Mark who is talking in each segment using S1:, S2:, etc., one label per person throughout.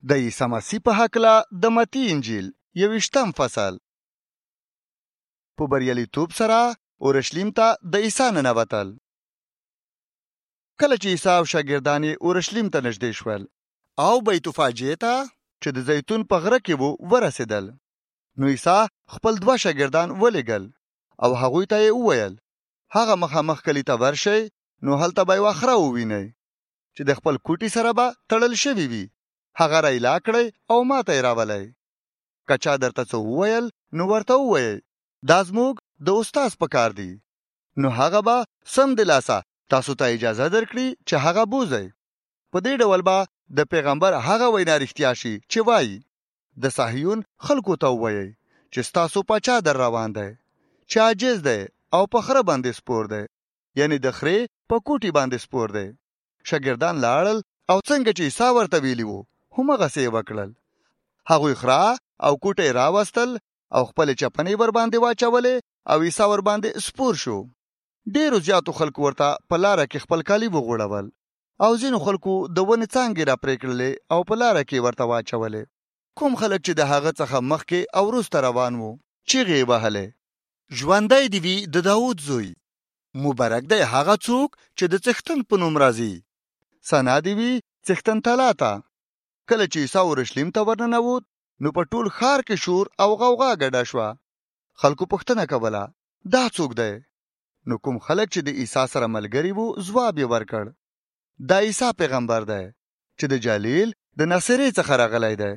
S1: د عیسی مسیح په هکله د متی انجیل 21 فصل. په بریالیتوب سره اورشلیم ته د عیسی ننوتل. کله چې عیسی او شاګردان یې اورشلیم ته نږدې شول او بیت فاجعه ته چې د زیتون په غره کې وو ورسېدل، نو عیسی خپل 2 شاګردان ولېږل او هغوی ته یې وویل هغه مخامخ کلي ته ورشئ، نو هلته به یوه خره ووینئ چې د خپل کوټي سره به تړل شوي وي. هغه رایلا کړئ او ما ته یې راولئ. که چا درته څه وویل نو ورته ووایئ دا زموږ د استاد په کار دی، نو هغه به سم دلاسه تاسو ته اجازه درکړي چې هغه بوزئ. په دې ډول به د پیغمبر هغه وینا رښتیا شي چې وایي د صهیون خلکو ته ووایئ چې ستاسو پاچا در روان دی، چې عاجز دی او په خره باندې سپور دی، یعنی د خرې په کوټي باندې سپور دی. شاګردان لاړل او څنګه چې عیسی ورته ویلي وو هماغسې یې وکړل. هغوی خره او کوټی راوستل او خپلې چپنې ور باندې واچولې او عیسی ور باندې سپور شو. ډېرو زیاتو خلکو ورته په لاره کې خپل کالي وغوړول او ځینو خلکو د ونې څانګې را پرې کړلې او په لاره کې ورته واچولې. کوم خلک چې د هغه څخه مخکې او وروسته روان وو چیغې یې وهلې ژوندی دې وي د داود زوی، مبارک دی هغه څوک چې د څښتن په نوم راځي، ثنا دې وي څښتن تالا ته. کله چې عیسی اورشلیم ته ورننوت نو په ټول ښار کې شور او غوغا ګډه شوه. خلکو پوښتنه کوله دا څوک دی؟ نو کوم خلک چې د عیسی سره ملګري وو ځواب یې ورکړ دا عیسی پیغمبر دی چې د جلیل د ناصرې څخه راغلی دی.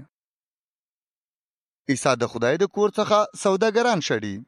S1: عیسی د خدای د کور څخه سوداګران شړي.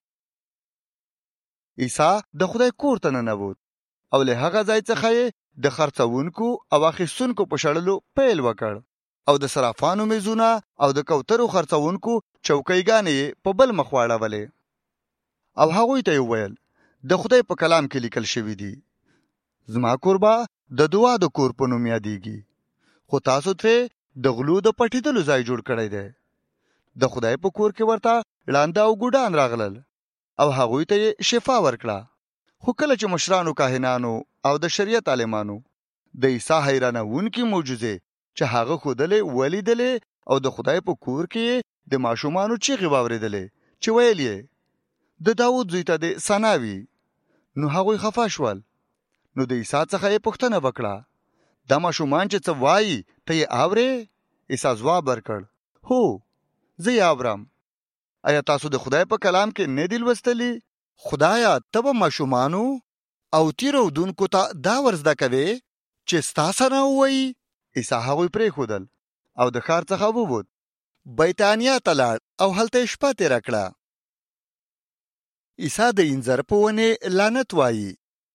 S1: عیسی د خدای کور ته ننوت او له هغه ځای څخه یې د خرڅونکو او اخیستونکو په شړلو پیل وکړ او د صرافانو میزونه او د کوترو خرڅونکو چوکیګانې په بل مخ واړولې او هغوی ته یې وویل د خدای په کلام کې لیکل شوي دي زما کور به د دعا د کور په نوم یادیږي، خو تاسو ترې د غلو د پټېدلو ځای جوړ کړی دی. د خدای په کور کې ورته ړانده او ګوډان راغلل او هغوی ته یې شفا ورکړه. خو کله چې مشرانو کاهنانو او د شریعت عالمانو د عیسی حیرانوونکې معجزې چې هغه ښودلې ولیدلې او د خدای په کور کې د ماشومانو چیغې واورېدلې چې ویل یې د داود زوی ته دې ثنا وي، نو هغوی خفه شول. نو د عیسی څخه یې پوښتنه وکړه دا ماشومان چې څه وایي ته یې اورې؟ عیسی ځواب ورکړ هو زه یې اورم. آیا تاسو د خدای په کلام کې نه دي لوستلي؟ خدایا ته به ماشومانو او تیرودونکو ته دا ورزده کوې چې ستا ثنا ووایي؟ عیسی هغوی پرېښودل او د ښار څخه ووت، بیتانیا ته لاړ او هلته یې شپه تېره کړه. عیسی د انځر په ونې لعنت وایي.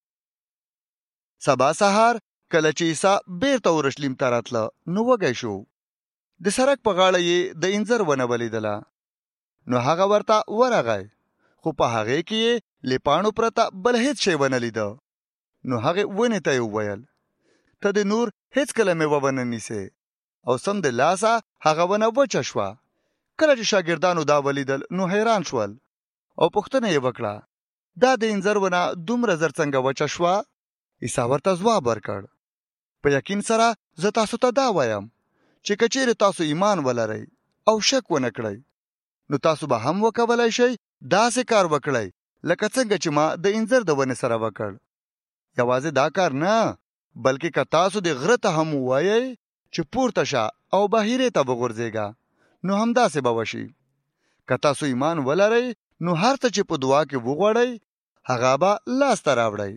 S1: سبا سهار کله چې عیسی بیرته اورشلیم ته راتله نو وږی شو. د سړک په غاړه یې د انځر ونه ولیدله، نو هغه ورته ورغی، خو په هغې کې یې له پاڼو پرته بل هیڅ شی ونه لیده. نو هغې ونې ته یې وویل ته د نور هیڅکله میوه ونه نیسې، او سم د لاسه هغه ونه وچه شوه. کله چې شاګردانو دا ولیدل نو حیران شول او پوښتنه یې وکړه دا د انځر ونه دومره زر څنګه وچه شوه؟ عیسی ورته ځواب ورکړ په یقین سره زه تاسو ته دا وایم چې که چیرې تاسو ایمان ولرئ او شک ونه کړئ نو تاسو به هم وکولای شئ داسې کار وکړئ لکه څنګه چې ما د انځر د ونې سره وکړ. یوازې دا کار نه، بلکې که تاسو د غره ته هم ووایئ چې پورته شه او بحیرې ته وغورځېږه نو همداسې به وشي. که تاسو ایمان ولرئ نو هر څه چې په دعا کې وغواړئ هغه به لاسته راوړئ.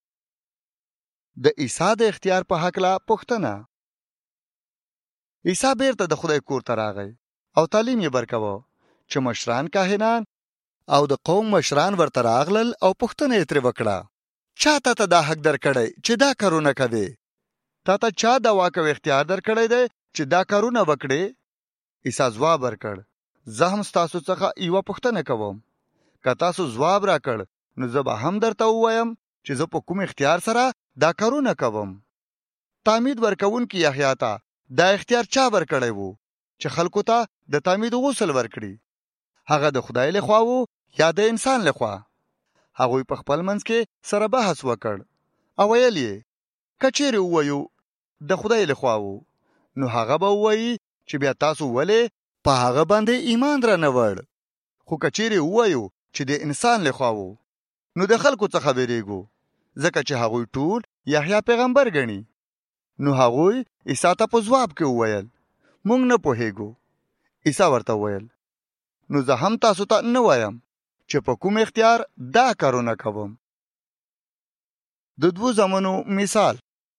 S1: د عیسی د اختیار په هکله پوښتنه. عیسی بیرته د خدای کور ته راغی او تعلیم یې ورکاوه چې مشران کاهنان او د قوم مشران ورته راغلل او پوښتنه یې ترې وکړه چا تا ته دا حق درکړی چې دا کارونه کوې؟ تا ته چا دا واک او اختیار درکړی دی چې دا کارونه وکړې؟ عیسی ځواب ورکړ زه هم ستاسو څخه یوه پوښتنه کوم، که تاسو ځواب راکړ نو زه به هم درته ووایم چې زه په کوم اختیار سره دا کارونه کوم. تعمید ورکوونکي یحیی ته دا اختیار چا ورکړی وو چې خلکو ته د تعمید غسل ورکړي؟ هغه د خدای لخوا وو یا د انسان لخوا؟ هغوی په خپل منځ کې سره بحث وکړ او ویل یې که چیرې ووایو د خدای لخوا وو نو هغه به ووایي چې بیا تاسو ولې په هغه باندې ایمان را نه وړ. خو کچېرې ووایو چې د انسان لخوا وو نو د خلکو څخه بیریږو، ځکه چې هغوی ټول یحیی پیغمبر ګڼي. نو هغوی عیسی ته په ځواب کې وویل مونږ نه پوهېږو. عیسی ورته وویل نو زه هم تاسو ته نه وایم چې په کوم اختیار دا کارونه کوم. د 2 زامنو مثال.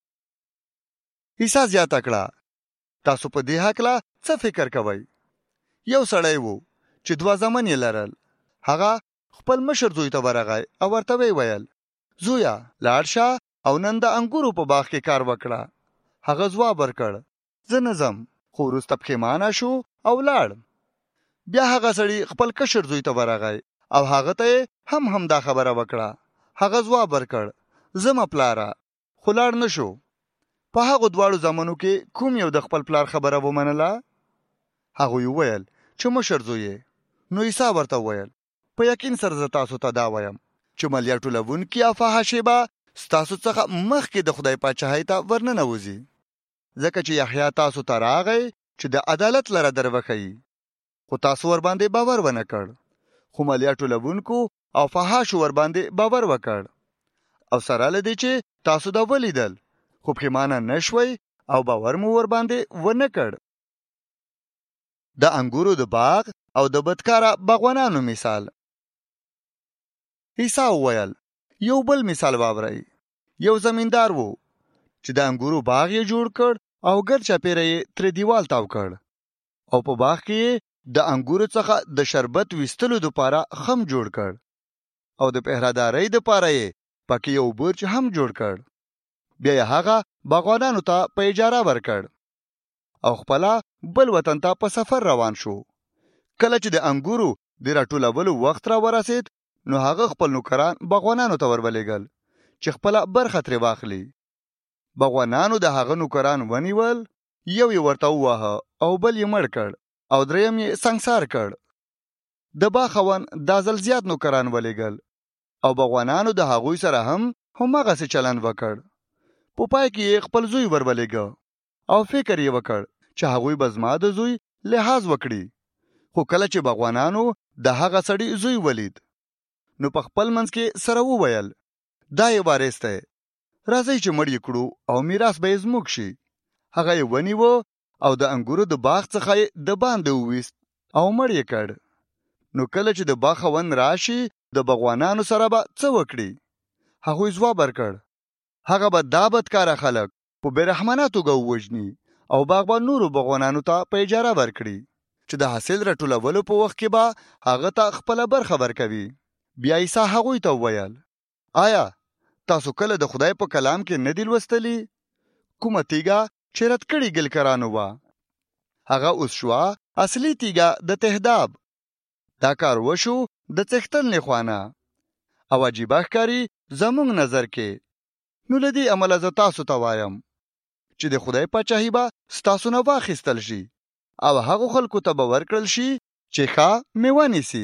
S1: عیسی زیاته کړه تاسو په دې هکله څه فکر کوئ؟ یو سړی وو چې 2 زامن یې لرل. هغه خپل مشر زوی ته ورغی او ورته ویل زویا لاړ شه او نن د انګورو په باغ کې کار وکړه. هغه ځواب ورکړ زه نه ځم، خو وروسته پښیمانه شو او لاړ. بیا هغه سړی خپل کشر زوی ته ورغی او هغه ته هم دا خبره وکړه. هغه ځواب ورکړ زما پلاره، خو لاړ نشو. په هغه دواړو زامنو کې کوم یو د خپل پلار خبره ومنله؟ هغوی وویل چې مشر زوی. نو عیسی ورته وویل په یقین سره زه تاسو ته دا وایم چې مالیه ټولوونکي او فحاشې به ستاسو څخه مخکې د خدای پاچاهۍ ته ورننوځي. ځکه چې یحیی تاسو ته راغی چې د عدالت لاره دروښیي، خو تاسو ورباندې باور ونه کړ. خو مالیه ټولوونکو او فحاشو ورباندې باور وکړ. او سره له دې چې تاسو دا ولیدل خو پښیمانه نشوئ او باور مو ورباندې ونه کړ. د انګورو د باغ او د بدکاره باغوانانو مثال. عیسی وویل یو بل مثال واورئ. یو زمیندار وو چې د انګورو باغ یې جوړ کړ او ګرد چاپیره یې ترې دیوال تاو کړ او په باغ کې یې د انګورو څخه د شربت ویستلو دپاره خم جوړ کړ او د پهرهدارۍ دپاره یې پکې یو برج هم جوړ کړ. بیا یې هغه باغوانانو ته په اجاره ورکړ او خپله بل وطن ته په سفر روان شو. کله چې د انګورو د راټولولو وخت را ورسید نو هغه خپل نوکران باغوانانو ته ورولېږل چې خپله برخه ترې واخلي. باغوانانو د هغه نوکران ونیول، یو یې ورته وواهه او بل یې مړ کړ او دریم یې سنګسار کړ. د باغ خاوند دا ځل زیات نوکران ولېږل او باغوانانو د هغوی سره هم هماغسې چلند وکړ. په پای کې یې خپل زوی ورولېږه او فکر یې وکړ چې هغوی به زما د زوی لحاظ وکړي. خو کله چې باغوانانو د هغه سړي زوی ولید نو په خپل منځ کې سره وویل دا یې وارث دی، راځئ چې مړ یې کړو او میراث به یې زموږ شي. هغه یې ونیوه او د انګورو د باغ څخه یې د باندې وویست او مړ یې کړ. نو کله چې د باغ خاوند راشي د باغوانانو سره به څه وکړي؟ هغوی ځواب ورکړ هغه به دا بدکاره خلک په بېرحمانه توګه ووژني او باغ به نورو باغوانانو ته په اجاره ورکړي چې د حاصل راټولولو په وخت کې به هغه ته خپله برخه ورکوي. بیا عیسی هغوی ته وویل آیا تاسو کله د خدای په کلام کې نه دي لوستلي؟ کومه تیږه چې رد کړې ګلکرانو وه هغه اوس شوه اصلي تیږه د تهداب. دا کار وشو د څښتن خوانه او عجیبه ښکاري زموږ نظر کې. نو له دې امله زه تاسو ته وایم چې د خدای پاچاهي به ستاسو نه واخیستل شي او هغو خلکو ته به ورکړل شي چې ښه میوه نیسي.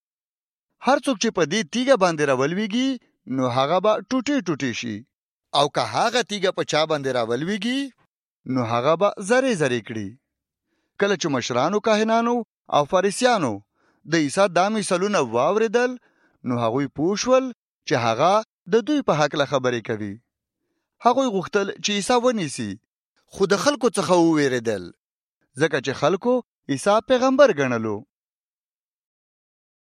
S1: هر څوک چې په دې تیږه باندې راولویږي نو هغه به ټوټې ټوټې شي، او که هغه تیږه په چا باندې راولویږي نو هغه به ذرې ذرې کړي. کله چې مشرانو کاهنانو او فریسیانو د عیسی دا مثالونه واورېدل نو هغوی پوه شول چې هغه د دوی په هکله خبرې کوي. هغوی غوښتل چې عیسی ونیسي، خو د خلکو څخه وویرېدل ځکه چې خلکو عیسی پیغمبر ګڼلو.